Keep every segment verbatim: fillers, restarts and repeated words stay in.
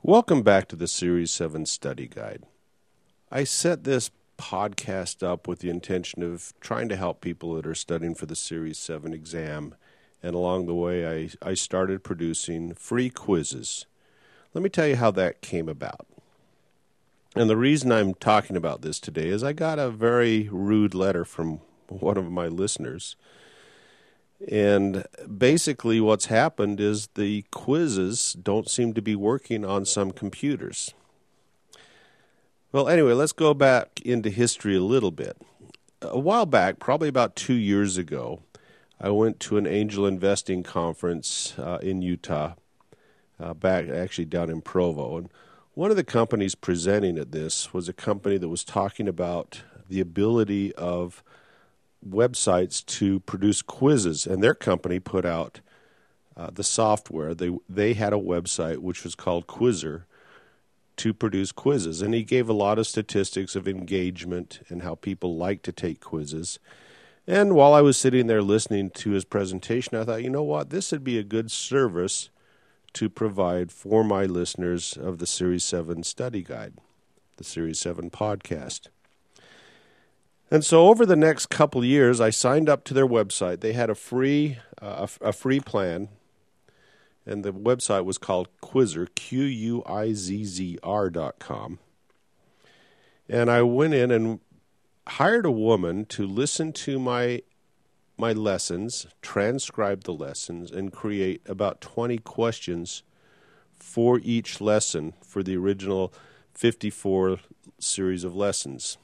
Welcome back to the Series seven Study Guide. I set this podcast up with the intention of trying to help people that are studying for the Series seven exam, and along the way I, I started producing free quizzes. Let me tell you how that came about. And the reason I'm talking about this today is I got a very rude letter from one of my listeners. And basically what's happened is the quizzes don't seem to be working on some computers. Well, anyway, let's go back into history a little bit. A while back, probably about two years ago, I went to an angel investing conference uh, in Utah, uh, back actually down in Provo. And one of the companies presenting at this was a company that was talking about the ability of websites to produce quizzes, and their company put out uh, the software. They they had a website which was called Quizzer to produce quizzes, and he gave a lot of statistics of engagement and how people like to take quizzes. And while I was sitting there listening to his presentation, I thought, you know what, this would be a good service to provide for my listeners of the Series seven Study Guide, the Series seven podcast. And so over the next couple of years, I signed up to their website. They had a free uh, a, a free plan, and the website was called Quizzer, Q U I Z Z R dot com. And I went in and hired a woman to listen to my my lessons, transcribe the lessons, and create about twenty questions for each lesson for the original fifty-four series of lessons.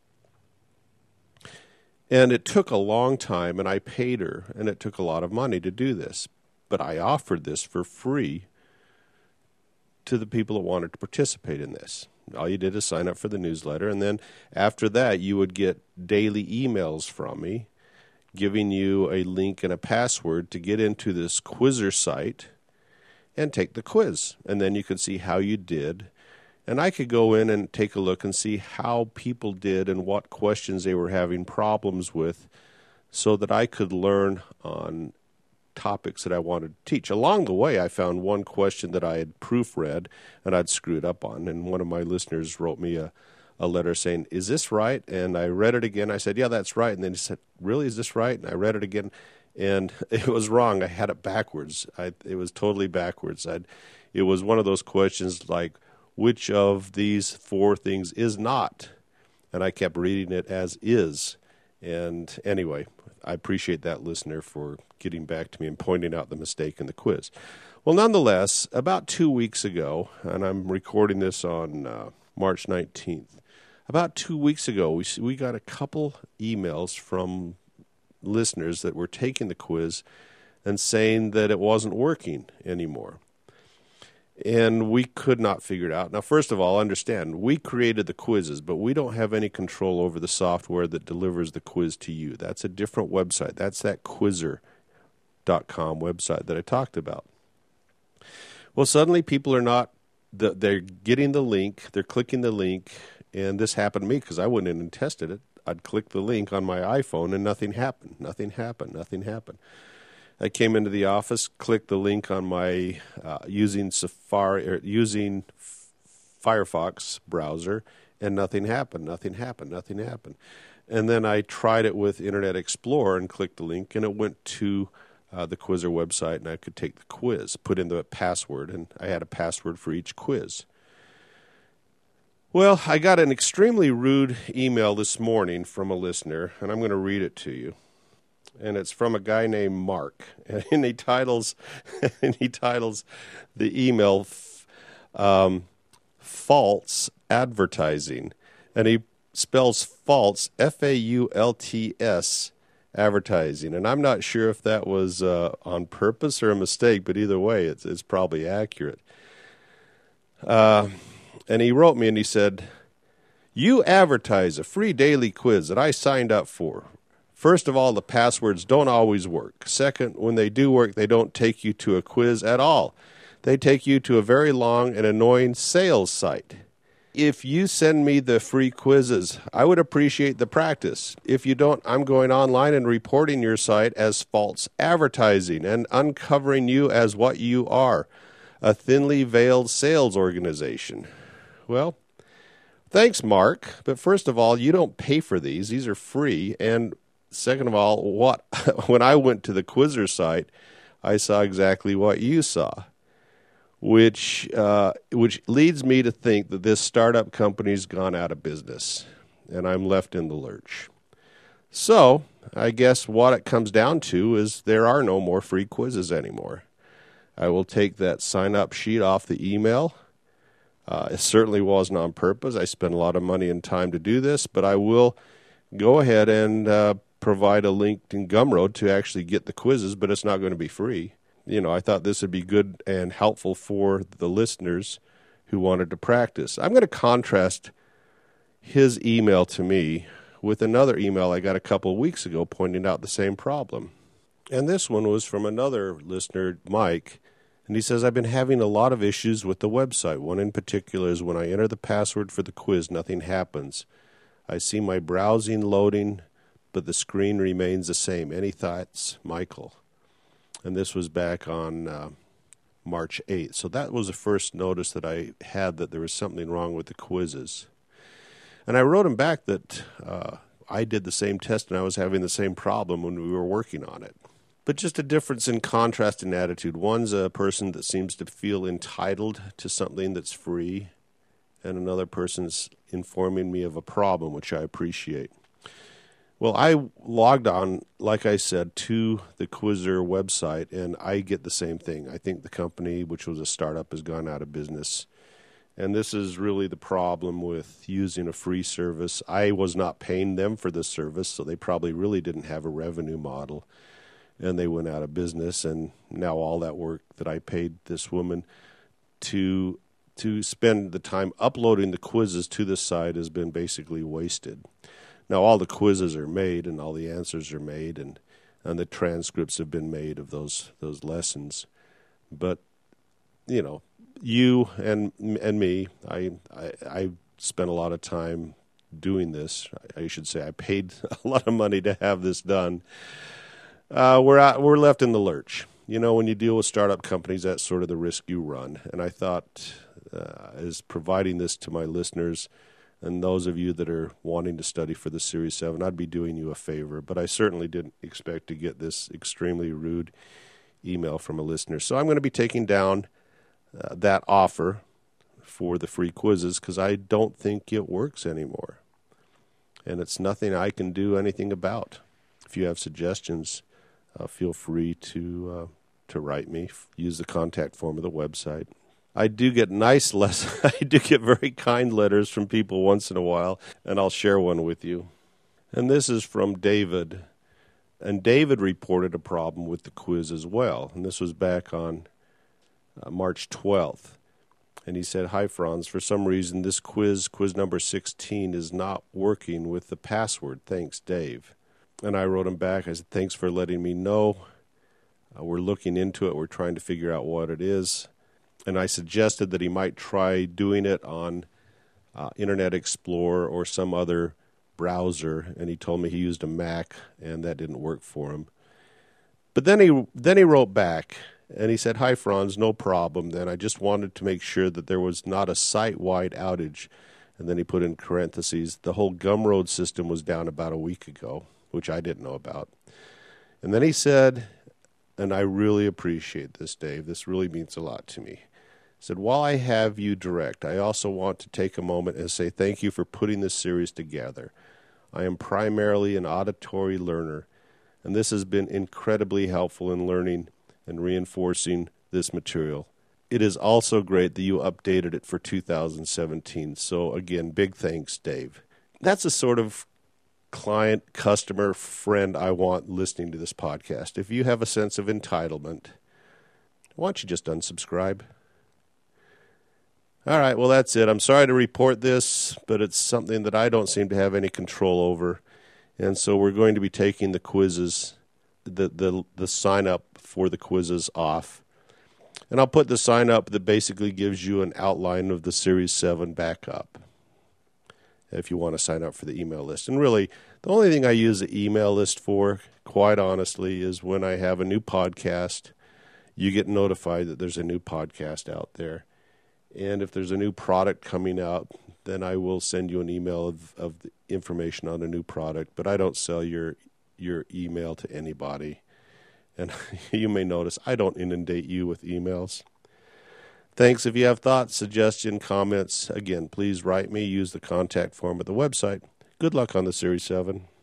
And it took a long time, and I paid her, and it took a lot of money to do this. But I offered this for free to the people that wanted to participate in this. All you did is sign up for the newsletter, and then after that, you would get daily emails from me giving you a link and a password to get into this Quizzer site and take the quiz. And then you could see how you did. And I could go in and take a look and see how people did and what questions they were having problems with so that I could learn on topics that I wanted to teach. Along the way, I found one question that I had proofread and I'd screwed up on. And one of my listeners wrote me a, a letter saying, is this right? And I read it again. I said, yeah, that's right. And then he said, really, is this right? And I read it again. And it was wrong. I had it backwards. I, it was totally backwards. I'd, it was one of those questions like, which of these four things is not? And I kept reading it as is. And anyway, I appreciate that listener for getting back to me and pointing out the mistake in the quiz. Well, nonetheless, about two weeks ago, and I'm recording this on uh, March nineteenth, about two weeks ago, we we got a couple emails from listeners that were taking the quiz and saying that it wasn't working anymore. And we could not figure it out. Now, first of all, understand, we created the quizzes, but we don't have any control over the software that delivers the quiz to you. That's a different website. That's that Quizzer dot com website that I talked about. Well, suddenly people are not, they're getting the link, they're clicking the link, and this happened to me because I went in and tested it. I'd click the link on my iPhone and nothing happened, nothing happened, nothing happened. I came into the office, clicked the link on my uh, using Safari or using F- Firefox browser, and nothing happened. Nothing happened. Nothing happened. And then I tried it with Internet Explorer and clicked the link, and it went to uh, the Quizzer website, and I could take the quiz, put in the password, and I had a password for each quiz. Well, I got an extremely rude email this morning from a listener, and I'm going to read it to you. And it's from a guy named Mark, and he titles, and he titles the email um, "False Advertising," and he spells false F A U L T S advertising. And I'm not sure if that was uh, on purpose or a mistake, but either way, it's it's probably accurate. Uh, and he wrote me and he said, "You advertise a free daily quiz that I signed up for. First of all, the passwords don't always work. Second, when they do work, they don't take you to a quiz at all. They take you to a very long and annoying sales site. If you send me the free quizzes, I would appreciate the practice. If you don't, I'm going online and reporting your site as false advertising and uncovering you as what you are, a thinly veiled sales organization. Well, thanks, Mark. But first of all, you don't pay for these. These are free. And second of all, what when I went to the Quizizz site, I saw exactly what you saw, which uh, which leads me to think that this startup company's gone out of business, and I'm left in the lurch. So I guess what it comes down to is there are no more free quizzes anymore. I will take that sign-up sheet off the email. Uh, it certainly wasn't on purpose. I spent a lot of money and time to do this, but I will go ahead and uh, provide a link in Gumroad to actually get the quizzes, but it's not going to be free. You know, I thought this would be good and helpful for the listeners who wanted to practice. I'm going to contrast his email to me with another email I got a couple of weeks ago pointing out the same problem. And this one was from another listener, Mike, and he says, I've been having a lot of issues with the website. One in particular is when I enter the password for the quiz, nothing happens. I see my browsing loading, but the screen remains the same. Any thoughts, Michael? And this was back on uh, March eighth. So that was the first notice that I had that there was something wrong with the quizzes. And I wrote him back that uh, I did the same test and I was having the same problem when we were working on it. But just a difference in contrast in attitude. One's a person that seems to feel entitled to something that's free, and another person's informing me of a problem, which I appreciate. Well, I logged on, like I said, to the Quizizz website, and I get the same thing. I think the company, which was a startup, has gone out of business. And this is really the problem with using a free service. I was not paying them for this service, so they probably really didn't have a revenue model. And they went out of business, and now all that work that I paid this woman to to spend the time uploading the quizzes to this site has been basically wasted. Now all the quizzes are made, and all the answers are made, and, and the transcripts have been made of those those lessons. But, you know, you and and me, I, I, I spent a lot of time doing this. I should say I paid a lot of money to have this done. Uh, we're out, we're left in the lurch. You know, when you deal with startup companies, that's sort of the risk you run. And I thought, uh, as providing this to my listeners and those of you that are wanting to study for the Series seven, I'd be doing you a favor. But I certainly didn't expect to get this extremely rude email from a listener. So I'm going to be taking down uh, that offer for the free quizzes because I don't think it works anymore. And it's nothing I can do anything about. If you have suggestions, Uh, feel free to uh, to write me. Use the contact form of the website. I do get nice less. I do get very kind letters from people once in a while, and I'll share one with you. And this is from David. And David reported a problem with the quiz as well. And this was back on uh, March twelfth. And he said, "Hi, Franz. For some reason, this quiz, quiz number sixteen, is not working with the password. Thanks, Dave." And I wrote him back. I said, thanks for letting me know. Uh, we're looking into it. We're trying to figure out what it is. And I suggested that he might try doing it on uh, Internet Explorer or some other browser. And he told me he used a Mac, and that didn't work for him. But then he then he wrote back, and he said, "Hi, Franz, no problem then. I just wanted to make sure that there was not a site-wide outage." And then he put in parentheses, "The whole Gumroad system was down about a week ago," which I didn't know about. And then he said, and I really appreciate this, Dave. This really means a lot to me. He said, "While I have you direct, I also want to take a moment and say thank you for putting this series together. I am primarily an auditory learner, and this has been incredibly helpful in learning and reinforcing this material. It is also great that you updated it for two thousand seventeen. So again, big thanks, Dave." That's a sort of client, customer, friend I want listening to this podcast. If you have a sense of entitlement, why don't you just unsubscribe? All right, well, that's it. I'm sorry to report this, but it's something that I don't seem to have any control over. And so we're going to be taking the quizzes, the the, the sign up for the quizzes off. And I'll put the sign up that basically gives you an outline of the Series seven back up if you want to sign up for the email list. And really, the only thing I use the email list for, quite honestly, is when I have a new podcast. you get notified that there's a new podcast out there. And if there's a new product coming out, then I will send you an email of, of the information on a new product. But I don't sell your your email to anybody. And you may notice I don't inundate you with emails. Thanks. If you have thoughts, suggestions, comments, again, please write me. Use the contact form at the website. Good luck on the Series seven.